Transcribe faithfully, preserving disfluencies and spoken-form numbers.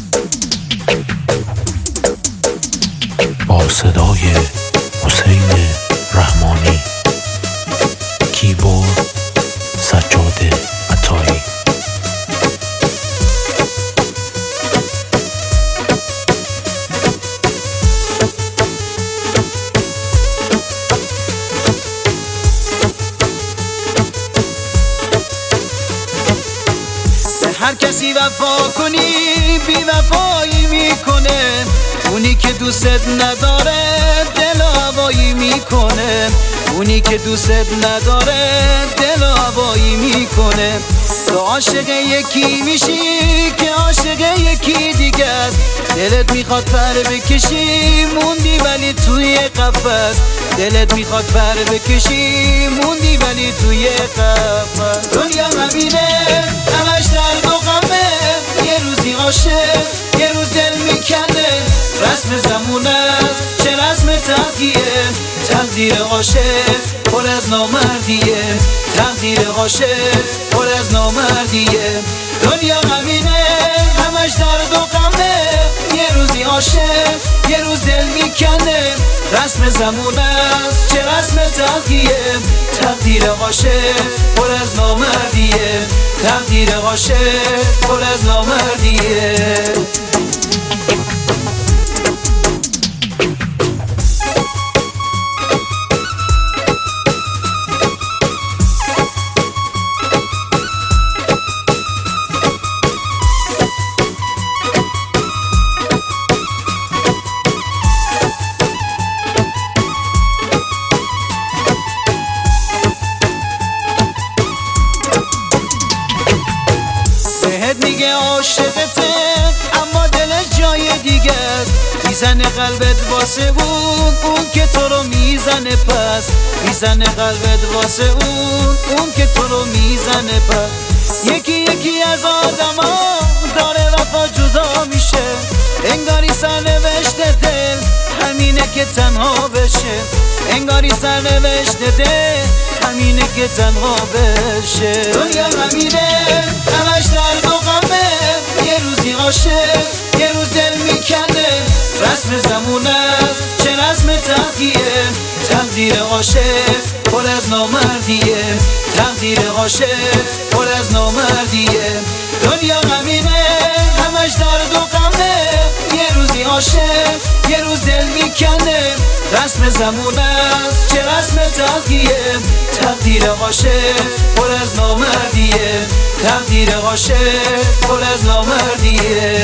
با صدای حسین رحمانی، کیبورد سجاد عطایی. هر کسی وفا کنی بی وفایی میکنه، اونی که دوست نداره دل هوایی میکنه، اونی که دوست نداره دل هوایی میکنه. تو عاشق یکی میشی که عاشق یکی دیگه است، دلت میخواد پر بکشی موندی ولی توی قفس، دلت میخواد پر بکشی موندی ولی توی قفس. دنیا همینه همش درد و غمه، یه روزی عاشق یه روز دل میکنه، رسم زمون است چه رسم تقیه، تقدیر عاشق پر از نامردیه، تقدیر عاشق پر از نامردیه. دنیا همینه همش درد و غمه، یه روزی عاشق یه روز دل میکنه، رسم زمون است چه رسم تقیه، تقدیر عاشق پر از نامردیه، تقدیر عاشق پر از نامردیه. میگه عاشقته اما دلش جای دیگه است، میزنه قلبت واسه اون اون که تو رو میزنه پس، میزنه قلبت واسه اون اون که تو رو میزنه پس. یکی یکی از آدما داره وفا جدا میشه، انگاری سرنوشت دل همینه که تنها بشه، انگاری سرنوشت دل همینه که تنها بشه. دنیا همینه همش درد و غمه، یه روزی عاشق یه روز دل میکنه، رسم زمون است چه رسم تقیه، تقدیر عاشق پر از نامردیه، تقدیر عاشق پر از نامردیه. دنیا همینه همش درد و غمه، یه روزی عاشق یه روز دل میکنه، رسم زمون است چه رسم تقیه، تقدیر عاشق پر از نامردیه، تقدیر عاشق پر از نامردیه.